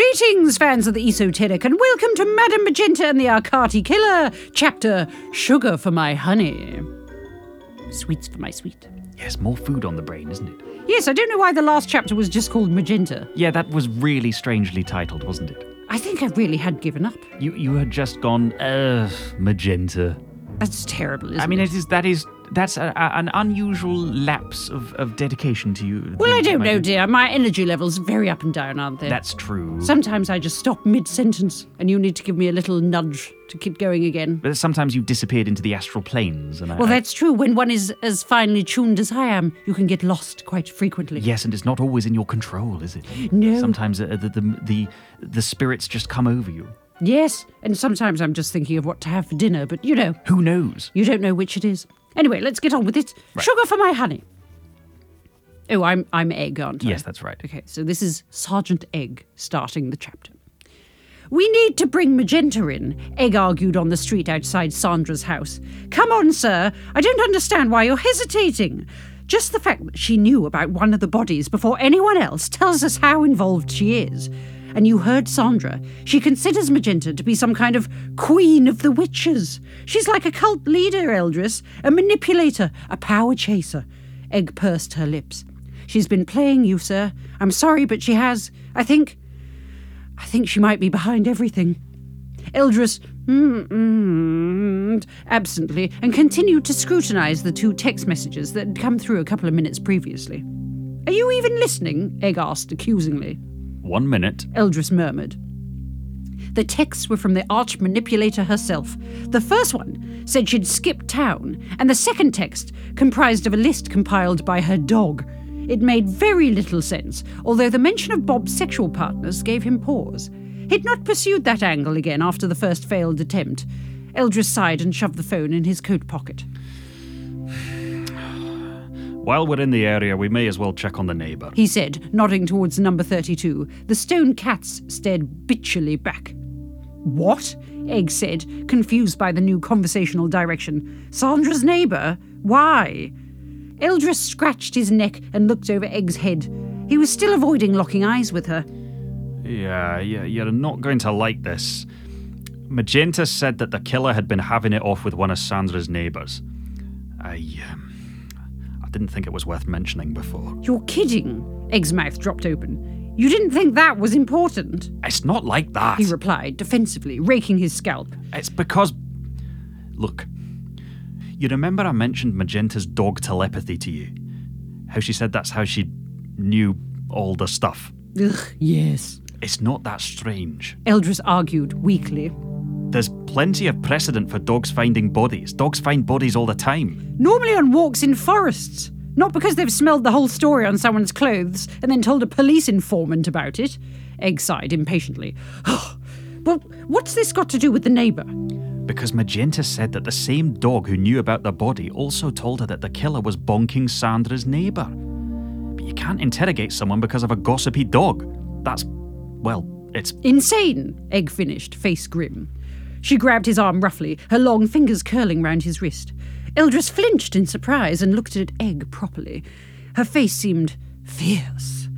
Greetings, fans of the esoteric, and welcome to Madame Magenta and the Arcati Killer, chapter Sugar for My Honey. Sweets for my sweet. Yes, more food on the brain, isn't it? Yes, I don't know why the last chapter was just called Magenta. Yeah, that was really strangely titled, wasn't it? I think I really had given up. You had just gone, magenta. That's terrible, isn't it? That's an unusual lapse of dedication to you. Well, I don't know, dear. My energy levels are very up and down, aren't they? That's true. Sometimes I just stop mid-sentence, and you need to give me a little nudge to keep going again. But sometimes you've disappeared into the astral planes. Well, that's true. When one is as finely tuned as I am, you can get lost quite frequently. Yes, and it's not always in your control, is it? No. Sometimes the spirits just come over you. Yes, and sometimes I'm just thinking of what to have for dinner, but you know. Who knows? You don't know which it is. Anyway, let's get on with it. Right. Sugar for my honey. Oh, I'm Egg, aren't I? Yes, that's right. Okay, so this is Sergeant Egg starting the chapter. We need to bring Magenta in, Egg argued on the street outside Sandra's house. Come on, sir. I don't understand why you're hesitating. Just the fact that she knew about one of the bodies before anyone else tells us how involved she is. And you heard Sandra. She considers Magenta to be some kind of queen of the witches. She's like a cult leader, Eldris, a manipulator, a power chaser. Egg pursed her lips. She's been playing you, sir. I'm sorry, but she has. I think she might be behind everything. Eldris absently and continued to scrutinize the two text messages that had come through a couple of minutes previously. Are you even listening? Egg asked accusingly. 1 minute, Eldris murmured. The texts were from the arch-manipulator herself. The first one said she'd skipped town, and the second text comprised of a list compiled by her dog. It made very little sense, although the mention of Bob's sexual partners gave him pause. He'd not pursued that angle again after the first failed attempt. Eldris sighed and shoved the phone in his coat pocket. While we're in the area, we may as well check on the neighbour, he said, nodding towards number 32. The stone cats stared bitchily back. What? Egg said, confused by the new conversational direction. Sandra's neighbour? Why? Eldris scratched his neck and looked over Egg's head. He was still avoiding locking eyes with her. Yeah, you're not going to like this. Magenta said that the killer had been having it off with one of Sandra's neighbours. I didn't think it was worth mentioning before. You're kidding? Egg's mouth dropped open. You didn't think that was important? It's not like that, he replied, defensively, raking his scalp. It's because... Look, you remember I mentioned Magenta's dog telepathy to you? How she said that's how she knew all the stuff. Ugh, yes. It's not that strange. Eldris argued weakly. There's plenty of precedent for dogs finding bodies. Dogs find bodies all the time. Normally on walks in forests. Not because they've smelled the whole story on someone's clothes and then told a police informant about it. Egg sighed impatiently. Well, what's this got to do with the neighbour? Because Magenta said that the same dog who knew about the body also told her that the killer was bonking Sandra's neighbour. But you can't interrogate someone because of a gossipy dog. That's, well, it's... insane, Egg finished, face grim. She grabbed his arm roughly, her long fingers curling round his wrist. Eldris flinched in surprise and looked at Egg properly. Her face seemed fierce.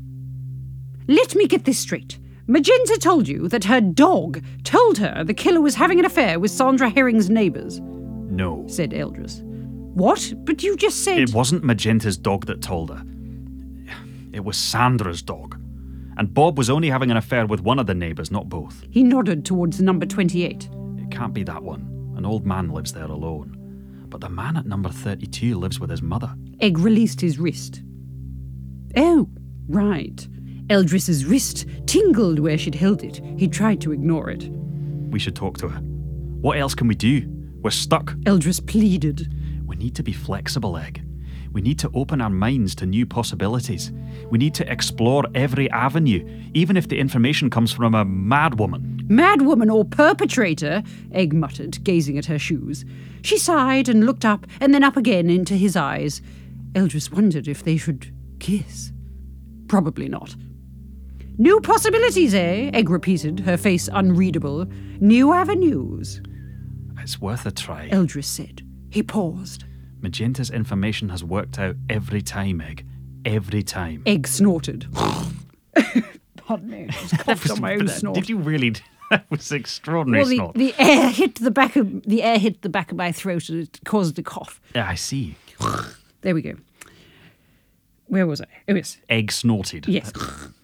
Let me get this straight. Magenta told you that her dog told her the killer was having an affair with Sandra Herring's neighbours? No, said Eldris. What? But you just said... It wasn't Magenta's dog that told her. It was Sandra's dog. And Bob was only having an affair with one of the neighbours, not both. He nodded towards number 28. It can't be that one. An old man lives there alone. But the man at number 32 lives with his mother. Egg released his wrist. Oh, right. Eldris's wrist tingled where she'd held it. He tried to ignore it. We should talk to her. What else can we do? We're stuck. Eldris pleaded. We need to be flexible, Egg. We need to open our minds to new possibilities. We need to explore every avenue, even if the information comes from a madwoman. Madwoman or perpetrator, Egg muttered, gazing at her shoes. She sighed and looked up and then up again into his eyes. Eldris wondered if they should kiss. Probably not. New possibilities, eh? Egg repeated, her face unreadable. New avenues. It's worth a try, Eldris said. He paused. Magenta's information has worked out every time, Egg. Every time. Egg snorted. pardon me. I just coughed on my own snort. Did you really? That was extraordinary snort. The air hit the back of my throat and it caused a cough. Yeah, I see. There we go. Where was I? Oh, yes. Egg snorted. Yes.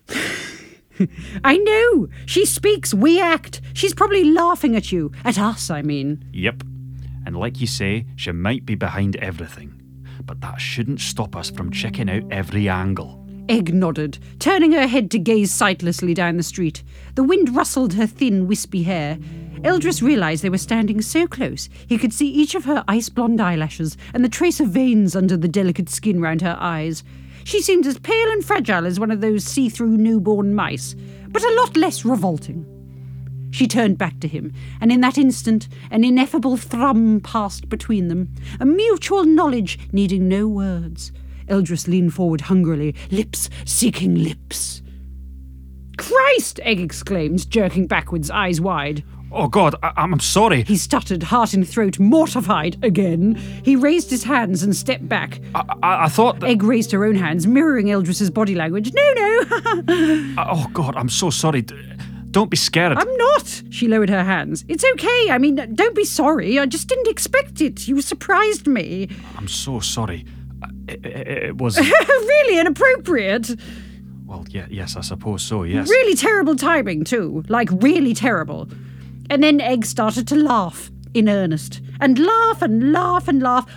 I know. She speaks, we act. She's probably laughing at you. At us, I mean. Yep. And like you say, she might be behind everything. But that shouldn't stop us from checking out every angle. Egg nodded, turning her head to gaze sightlessly down the street. The wind rustled her thin, wispy hair. Eldris realised they were standing so close he could see each of her ice-blonde eyelashes and the trace of veins under the delicate skin round her eyes. She seemed as pale and fragile as one of those see-through newborn mice, but a lot less revolting. She turned back to him, and in that instant an ineffable thrum passed between them, a mutual knowledge needing no words. Eldris leaned forward hungrily, lips seeking lips. "Christ!" Egg exclaimed, jerking backwards, eyes wide. Oh, God, I'm sorry. He stuttered, heart in throat, mortified again. He raised his hands and stepped back. I thought that... Egg raised her own hands, mirroring Eldris's body language. No. Oh, God, I'm so sorry. Don't be scared. I'm not. She lowered her hands. It's okay. I mean, don't be sorry. I just didn't expect it. You surprised me. I'm so sorry. It was... Really inappropriate. Well, yes, I suppose so, yes. Really terrible timing, too. Like, really terrible. And then Egg started to laugh, in earnest. And laugh and laugh and laugh.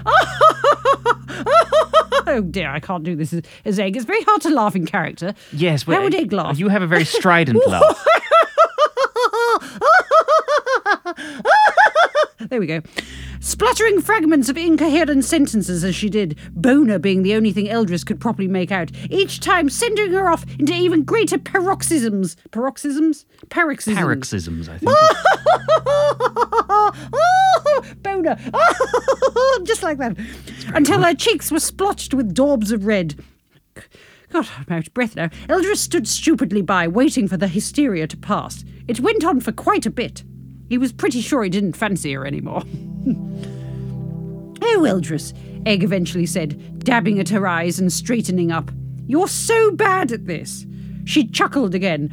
Oh dear, I can't do this as Egg. It's very hard to laugh in character. Yes, but... How would Egg laugh? You have a very strident laugh. There we go. Spluttering fragments of incoherent sentences as she did, boner being the only thing Eldris could properly make out, each time sending her off into even greater paroxysms. Paroxysms, I think. Boner. Just like that. Until her cheeks were splotched with daubs of red. God, I'm out of breath now. Eldris stood stupidly by, waiting for the hysteria to pass. It went on for quite a bit. He was pretty sure he didn't fancy her anymore. Oh, Eldris, Egg eventually said, dabbing at her eyes and straightening up. You're so bad at this. She chuckled again.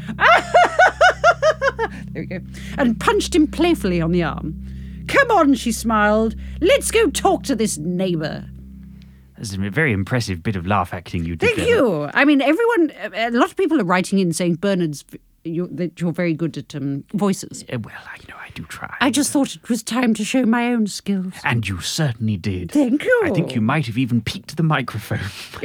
There we go. And punched him playfully on the arm. Come on, she smiled. Let's go talk to this neighbour. That's a very impressive bit of laugh acting you did. Thank you. I mean, a lot of people are writing in saying that you're very good at voices. Well, I do try. I just thought it was time to show my own skills. And you certainly did. Thank you. I think you might have even peeked the microphone.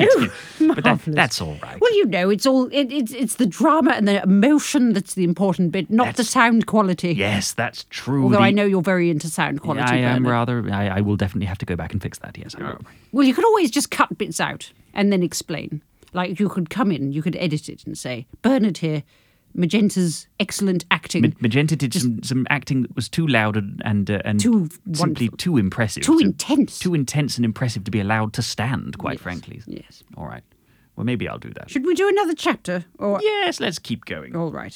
But that's all right. Well, it's the drama and the emotion that's the important bit, not the sound quality. Yes, that's true. Although I know you're very into sound quality. I am rather. I will definitely have to go back and fix that, yes. I will. Well, you could always just cut bits out and then explain. Like, you could come in, you could edit it and say, Bernard here, Magenta's excellent acting. Magenta did some acting that was too loud and too simply wonderful. Too impressive. Too intense. Too intense and impressive to be allowed to stand, quite frankly. Yes. All right. Well, maybe I'll do that. Should we do another chapter? Yes, let's keep going. All right.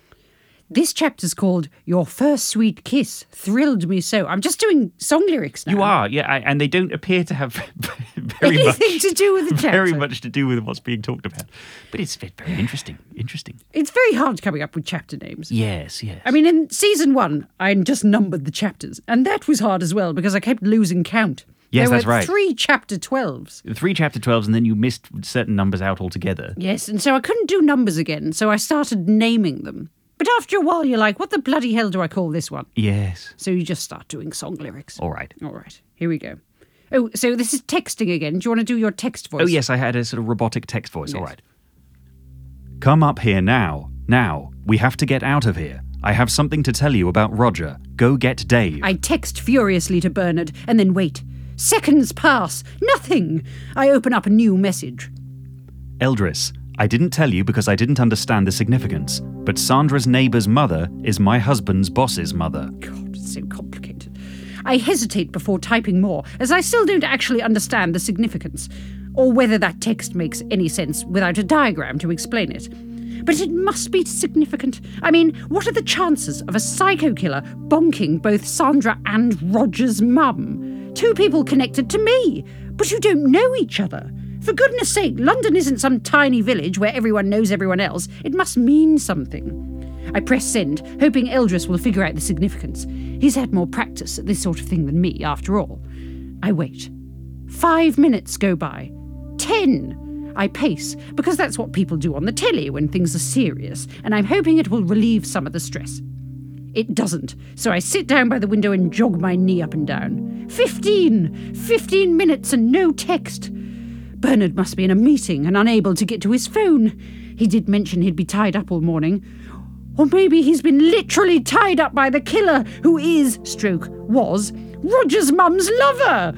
This chapter's called Your First Sweet Kiss Thrilled Me So. I'm just doing song lyrics now. You are, yeah, and they don't appear to have anything to do with the chapter. Very much to do with what's being talked about. But it's very interesting. It's very hard coming up with chapter names. Yes. I mean, in season 1, I just numbered the chapters, and that was hard as well because I kept losing count. Yes, that's right. There were 3 chapter 12s. 3 chapter 12s, and then you missed certain numbers out altogether. Yes, and so I couldn't do numbers again, so I started naming them. But after a while, you're like, what the bloody hell do I call this one? Yes. So you just start doing song lyrics. All right. Here we go. Oh, so this is texting again. Do you want to do your text voice? Oh, yes, I had a sort of robotic text voice. Yes. All right. Come up here now. Now. We have to get out of here. I have something to tell you about Roger. Go get Dave. I text furiously to Bernard and then wait. Seconds pass. Nothing. I open up a new message. Eldris, I didn't tell you because I didn't understand the significance, but Sandra's neighbour's mother is my husband's boss's mother. God, it's so complicated. I hesitate before typing more, as I still don't actually understand the significance, or whether that text makes any sense without a diagram to explain it. But it must be significant. I mean, what are the chances of a psycho killer bonking both Sandra and Roger's mum? 2 people connected to me, but who don't know each other. For goodness sake, London isn't some tiny village where everyone knows everyone else. It must mean something. I press send, hoping Eldris will figure out the significance. He's had more practice at this sort of thing than me, after all. I wait. 5 minutes go by. 10. I pace, because that's what people do on the telly when things are serious, and I'm hoping it will relieve some of the stress. It doesn't, so I sit down by the window and jog my knee up and down. 15! 15 minutes and no text. Bernard must be in a meeting and unable to get to his phone. He did mention he'd be tied up all morning. Or maybe he's been literally tied up by the killer, who was, Roger's mum's lover.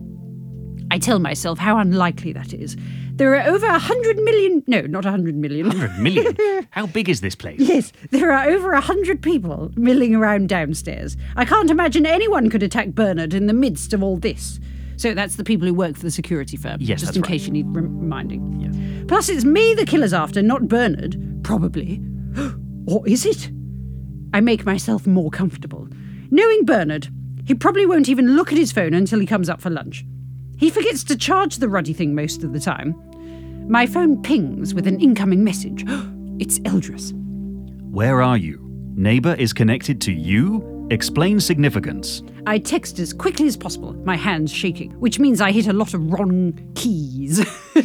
I tell myself how unlikely that is. There are over 100 million... No, not 100 million. 100 million? How big is this place? Yes, there are over 100 people milling around downstairs. I can't imagine anyone could attack Bernard in the midst of all this. So that's the people who work for the security firm. Yes, just that's in right. case you need reminding. Yeah. Plus, it's me the killer's after, not Bernard. Probably. Or is it? I make myself more comfortable. Knowing Bernard, he probably won't even look at his phone until he comes up for lunch. He forgets to charge the ruddy thing most of the time. My phone pings with an incoming message. It's Eldris. Where are you? Neighbour is connected to you? Explain significance. I text as quickly as possible, my hands shaking, which means I hit a lot of Ron keys.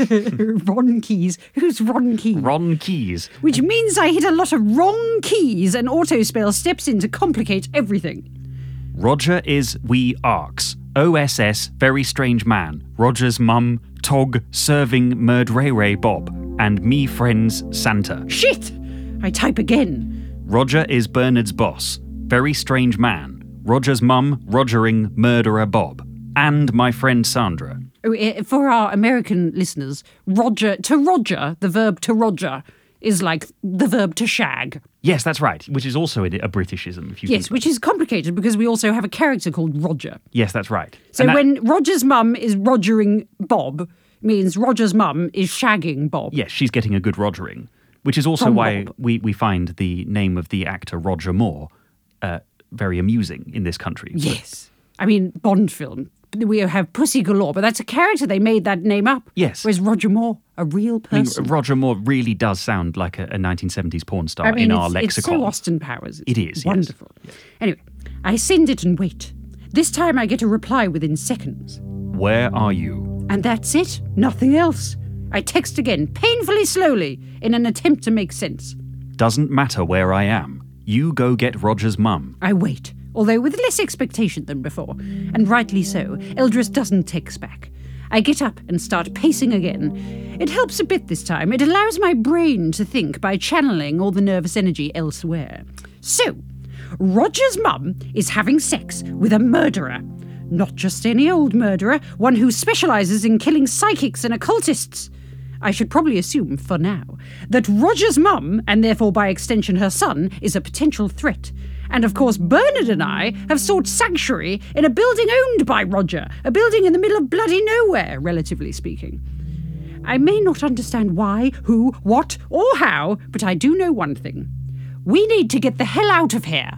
Ron keys? Who's Ron Keys? Ron Keys. Which means I hit a lot of wrong keys and autospell steps in to complicate everything. Roger is we arcs. OSS, very strange man. Roger's mum, Tog, serving Murdray Bob. And me friends, Santa. Shit! I type again. Roger is Bernard's boss. Very strange man. Roger's mum, Rogering Murderer Bob. And my friend Sandra. For our American listeners, Roger, the verb to Roger, is like the verb to shag. Yes, that's right, which is also a Britishism. If you Yes, think which is complicated because we also have a character called Roger. Yes, that's right. So And that- when Roger's mum is Rogering Bob, means Roger's mum is shagging Bob. Yes, she's getting a good Rogering, which is also From why Bob. we find the name of the actor Roger Moore very amusing in this country. Yes. I mean, Bond film. We have Pussy Galore, but that's a character. They made that name up. Yes. Whereas Roger Moore, a real I mean, person. Roger Moore really does sound like a 1970s porn star in our it's lexicon. so Austin Powers. It is, yes. Wonderful. Anyway, I send it and wait. This time I get a reply within seconds. Where are you? And that's it. Nothing else. I text again, painfully slowly, in an attempt to make sense. Doesn't matter where I am. You go get Roger's mum. I wait, although with less expectation than before. And rightly so. Eldris doesn't text back. I get up and start pacing again. It helps a bit this time. It allows my brain to think by channeling all the nervous energy elsewhere. So, Roger's mum is having sex with a murderer. Not just any old murderer, one who specialises in killing psychics and occultists. I should probably assume, for now, that Roger's mum, and therefore by extension her son, is a potential threat. And of course Bernard and I have sought sanctuary in a building owned by Roger, a building in the middle of bloody nowhere, relatively speaking. I may not understand why, who, what, or how, but I do know one thing. We need to get the hell out of here.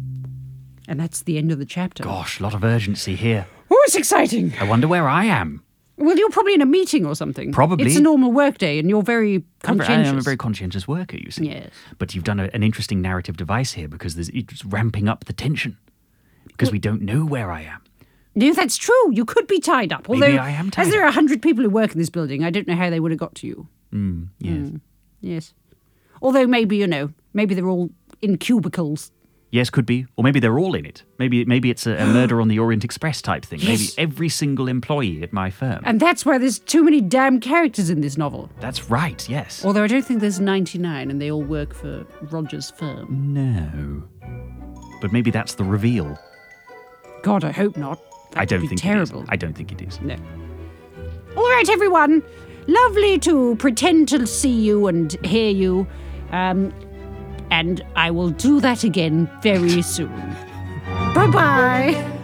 And that's the end of the chapter. Gosh, a lot of urgency here. Oh, it's exciting. I wonder where I am. Well, you're probably in a meeting or something. Probably. It's a normal workday and you're very conscientious. I'm a very conscientious worker, you see. Yes. But you've done an interesting narrative device here because it's ramping up the tension. Because we don't know where I am. No, that's true. You could be tied up. Although, Maybe I am tied as there up. are 100 people who work in this building, I don't know how they would have got to you. Yes. Yes. Although maybe, maybe they're all in cubicles. Yes, could be. Or maybe they're all in it. Maybe it's a Murder on the Orient Express type thing. Yes. Maybe every single employee at my firm. And that's why there's too many damn characters in this novel. That's right, yes. Although I don't think there's 99 and they all work for Roger's firm. No. But maybe that's the reveal. God, I hope not. That I don't would be think terrible. it is. I don't think it is. No. All right, everyone. Lovely to pretend to see you and hear you. And I will do that again very soon. Bye-bye.